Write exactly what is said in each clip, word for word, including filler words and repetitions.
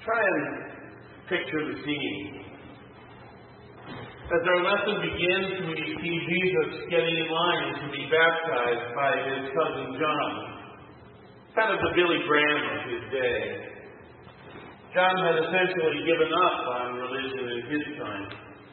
Try and picture the scene. As our lesson begins, we see Jesus getting in line to be baptized by his cousin John, kind of the Billy Graham of his day. John had essentially given up on religion in his time.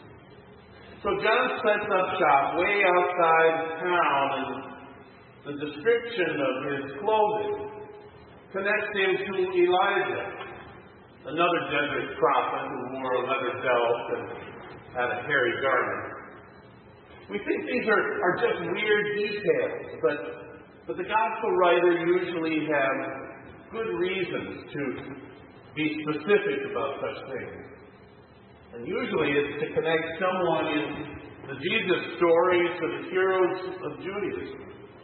So John sets up shop way outside town, and the description of his clothing connects him to Elijah, another desert prophet who wore a leather belt and had a hairy garment. We think these are, are just weird details, but, but the gospel writer usually has good reasons to be specific about such things. And usually it's to connect someone in the Jesus story to the heroes of Judaism.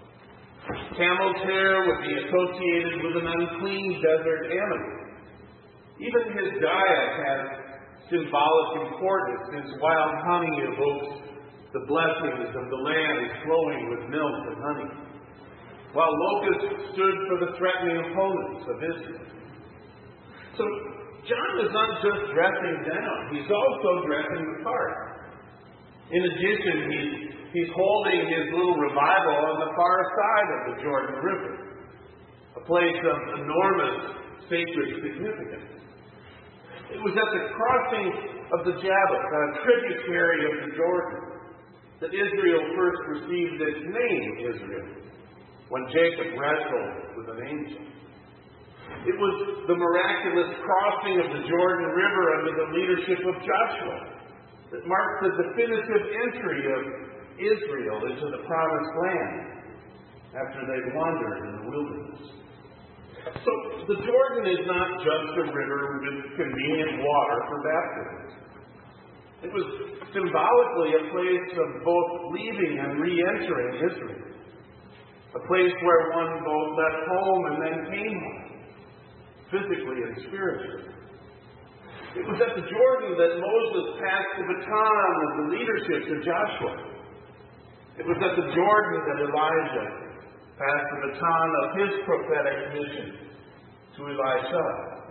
Camel's hair would be associated with an unclean desert animal. Even his diet has symbolic importance, since wild honey evokes the blessings of the land flowing with milk and honey, while locusts stood for the threatening opponents of Israel. So John is not just dressing down, he's also dressing the part. In addition, he's, he's holding his little revival on the far side of the Jordan River, a place of enormous sacred significance. It was at the crossing of the Jabbok, a tributary of the Jordan, that Israel first received its name, Israel, when Jacob wrestled with an angel. It was the miraculous crossing of the Jordan River under the leadership of Joshua that marked the definitive entry of Israel into the promised land after they'd wandered in the wilderness. So the Jordan is not just a river with convenient water for baptism. It was symbolically a place of both leaving and re-entering Israel. A place where one both left home and then came home, physically and spiritually. It was at the Jordan that Moses passed the baton of the leadership to Joshua. It was at the Jordan that Elijah passed the baton of his prophetic mission to Elisha.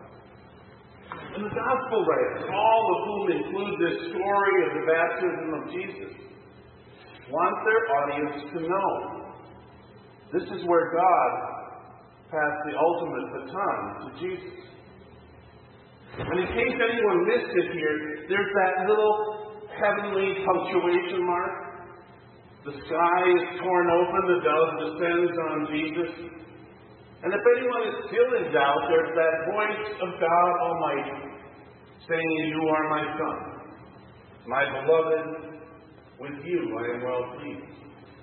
And the gospel writers, all of whom include this story of the baptism of Jesus, want their audience to know this is where God passed the ultimate baton to Jesus. And in case anyone missed it here, there's that little heavenly punctuation mark. The sky is torn open, the dove descends on Jesus. And if anyone is still in doubt, there's that voice of God Almighty saying, "You are my Son, my beloved, with you I am well pleased."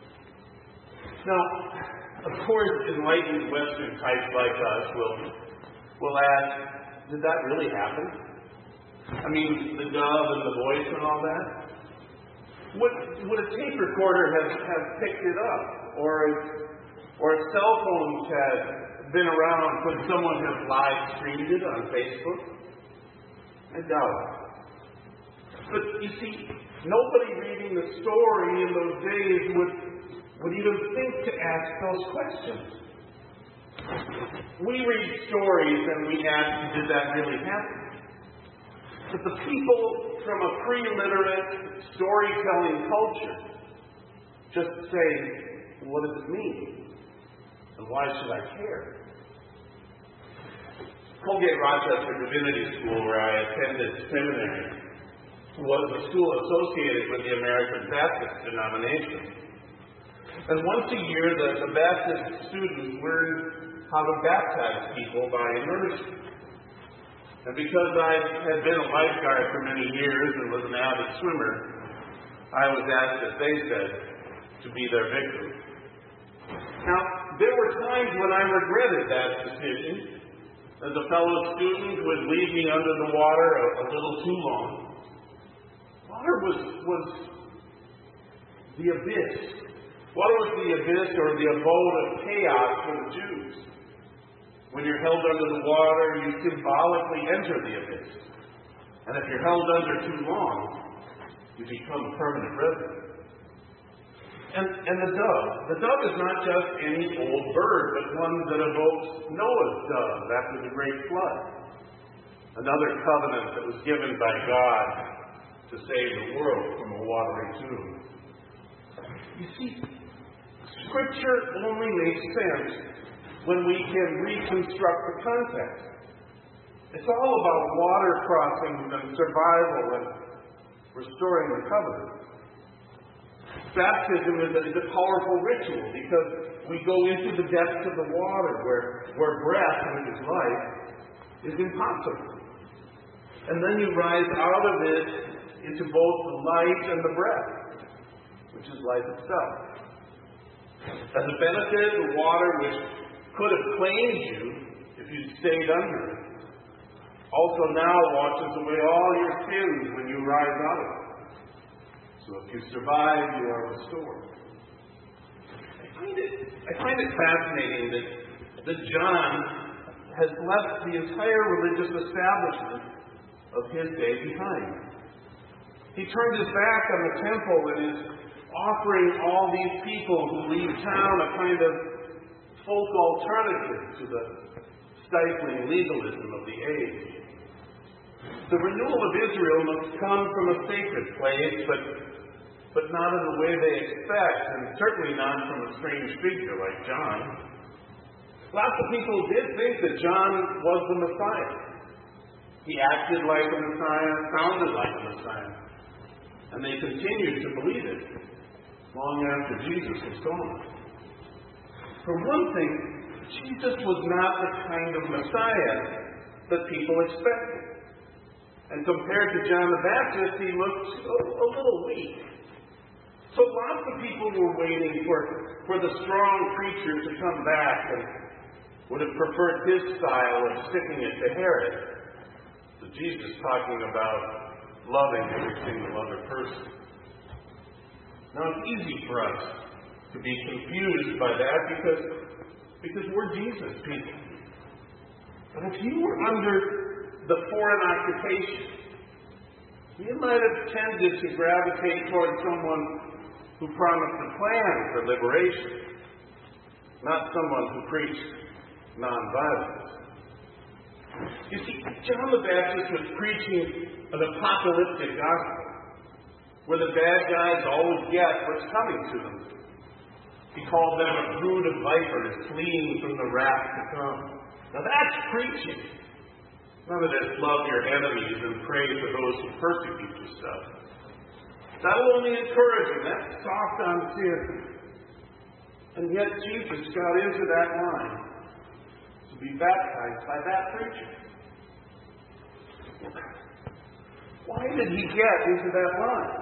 Now, of course, enlightened Western types like us will, will ask, did that really happen? I mean, the dove and the voice and all that? Would, would a tape recorder have, have picked it up? Or if, or if cell phones had been around, could someone have live streamed it on Facebook? I doubt it. But you see, nobody reading the story in those days would, would even think to ask those questions. We read stories and we ask, did that really happen? But the people from a pre-literate storytelling culture just say, what does it mean? And why should I care? Colgate Rochester Divinity School, where I attended seminary, was a school associated with the American Baptist denomination. And once a year, the, the Baptist students learned how to baptize people by immersion. And because I had been a lifeguard for many years and was an avid swimmer, I was asked, as they said, to be their victim. Now, there were times when I regretted that decision, as a fellow student would leave me under the water a, a little too long. Water was, was the abyss. Water was the abyss, or the abode of chaos for the Jews. When you're held under the water, you symbolically enter the abyss. And if you're held under too long, you become a permanent resident. And, and the dove. The dove is not just any old bird, but one that evokes Noah's dove after the great flood. A another covenant that was given by God to save the world from a watery tomb. You see, Scripture only makes sense when we can reconstruct the context. It's all about water crossings and survival and restoring the covenant. Baptism is a, is a powerful ritual because we go into the depths of the water where, where breath, which is life, is impossible. And then you rise out of it into both the light and the breath, which is life itself. As a benefit, the water which could have claimed you if you stayed under it also now washes away all your sins when you rise out of it. So if you survive, you are restored. I find it, I find it fascinating that, that John has left the entire religious establishment of his day behind. He turned his back on the temple and is offering all these people who leave town a kind of folk alternative to the stifling legalism of the age. The renewal of Israel must come from a sacred place, but, but not in the way they expect, and certainly not from a strange figure like John. Lots of people did think that John was the Messiah. He acted like a Messiah, sounded like a Messiah. And they continued to believe it long after Jesus was gone. For one thing, Jesus was not the kind of Messiah that people expected. And compared to John the Baptist, he looked a, a little weak. So lots of people were waiting for, for the strong preacher to come back and would have preferred his style of sticking it to Herod. So Jesus talking about loving every single other person. Now it's easy for us to be confused by that because, because we're Jesus people. But if you were under the foreign occupation, you might have tended to gravitate towards someone who promised a plan for liberation, not someone who preached nonviolence. You see, John the Baptist was preaching an apocalyptic gospel, where the bad guys always get what's coming to them. He called them a brood of vipers fleeing from the wrath to come. Now that's preaching. None of this love your enemies and pray for those who persecute you stuff. That'll only encourage them. That's soft on sin. And yet Jesus got into that line to be baptized by that preacher. Why did he get into that line?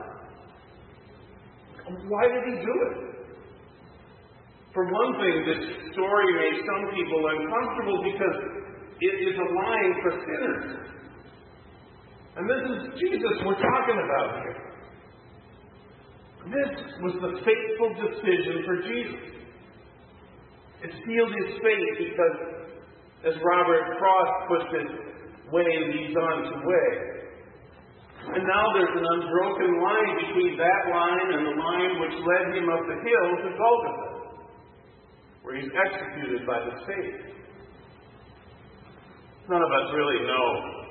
Why did he do it? For one thing, this story made some people uncomfortable because it is a line for sinners. And this is Jesus we're talking about here. This was the fateful decision for Jesus. It sealed his fate because, as Robert Frost puts it, way leads on to way. And now there's an unbroken line between that line and the line which led him up the hill to Golgotha, where he's executed by the stake. None of us really know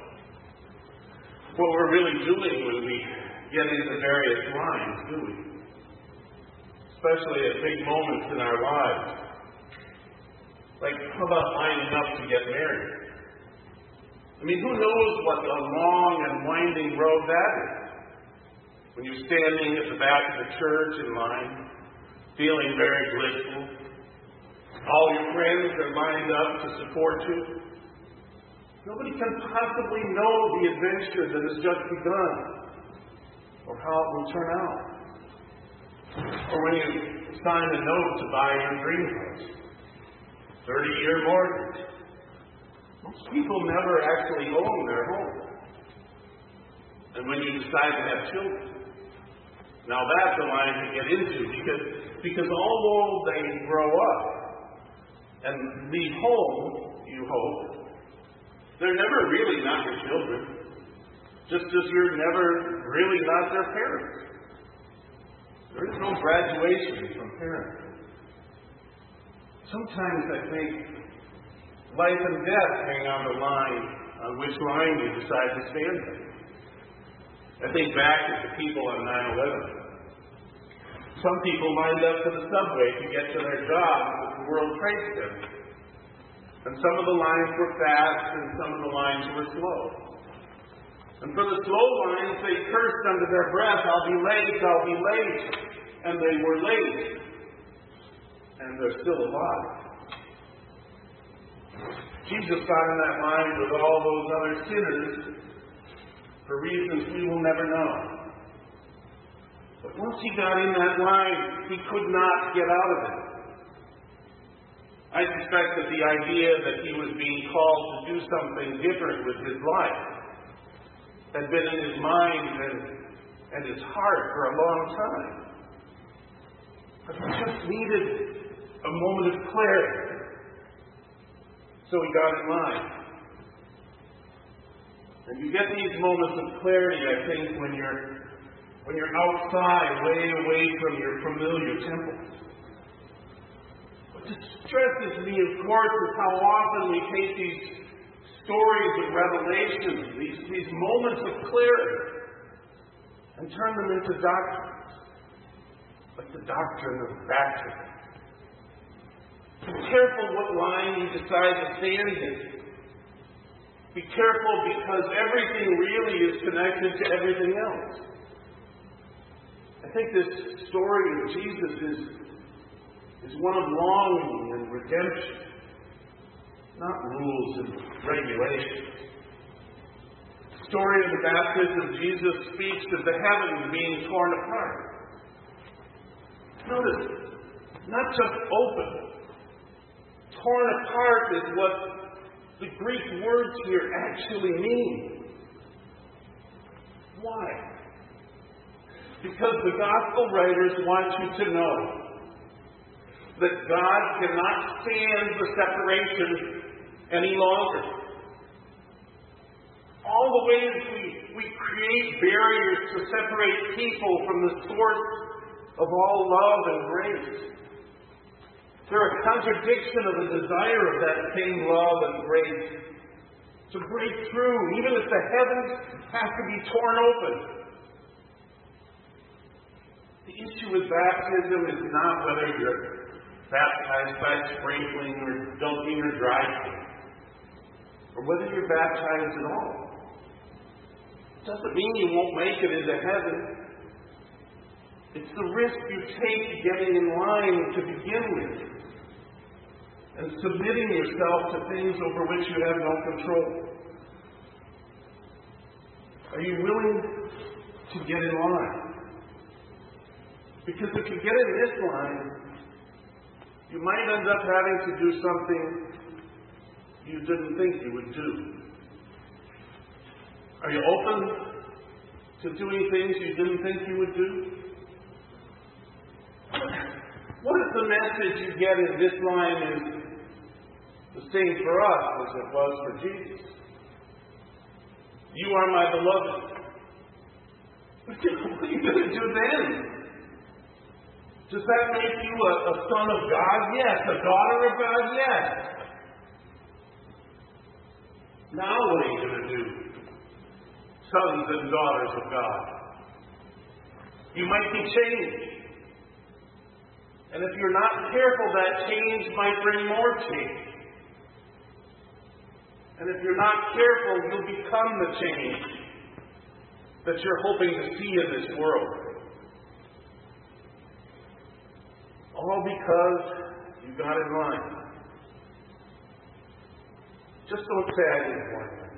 what we're really doing when we get into various lines, do we? Especially at big moments in our lives. Like, how about lining up to get married? I mean, who knows what a long and winding road that is? When you're standing at the back of the church in line, feeling very blissful. All your friends are lined up to support you. Nobody can possibly know the adventure that has just begun, or how it will turn out. Or when you sign a note to buy your dream house, thirty-year mortgage. Most people never actually own their home. And when you decide to have children, now that's a line to get into because, because although they grow up and leave home, you hope, they're never really not your children. Just as you're never really not their parents. There is no graduation from parenthood. Sometimes I think life and death hang on the line on which line you decide to stand in. I think back at the people on nine eleven. Some people lined up for the subway to get to their jobs at the World Trade Center. And some of the lines were fast and some of the lines were slow. And for the slow lines, they cursed under their breath, "I'll be late, I'll be late." And they were late. And they're still alive. Jesus got in that line with all those other sinners for reasons we will never know. But once he got in that line, he could not get out of it. I suspect that the idea that he was being called to do something different with his life had been in his mind and, and his heart for a long time. But he just needed a moment of clarity. So he got in line. And you get these moments of clarity, I think, when you're when you're outside, way away from your familiar temple. What distresses me, of course, is how often we take these stories of revelation, these, these moments of clarity, and turn them into doctrines, like the doctrine of baptism. Be careful what line you decide to stand in. Be careful, because everything really is connected to everything else. I think this story of Jesus is, is one of longing and redemption, not rules and regulations. The story of the baptism of Jesus speaks of the heavens being torn apart. Notice, not just open. Torn apart is what the Greek words here actually mean. Why? Because the gospel writers want you to know that God cannot stand the separation any longer. All the ways we, we create barriers to separate people from the source of all love and grace. They're a contradiction of the desire of that same love and grace to break through, even if the heavens have to be torn open. The issue with baptism is not whether you're baptized by sprinkling or dunking or dry cleaning, or whether you're baptized at all. It doesn't mean you won't make it into heaven. It's the risk you take getting in line to begin with, and submitting yourself to things over which you have no control. Are you willing to get in line? Because if you get in this line, you might end up having to do something you didn't think you would do. Are you open to doing things you didn't think you would do? What if the message you get in this line is the same for us as it was for Jesus? You are my beloved. What are you going to do then? Does that make you a, a son of God? Yes. A daughter of God? Yes. Now what are you going to do? Sons and daughters of God. You might be changed. And if you're not careful, that change might bring more change. And if you're not careful, you'll become the change that you're hoping to see in this world. All because you got in line. Just don't say I didn't want that.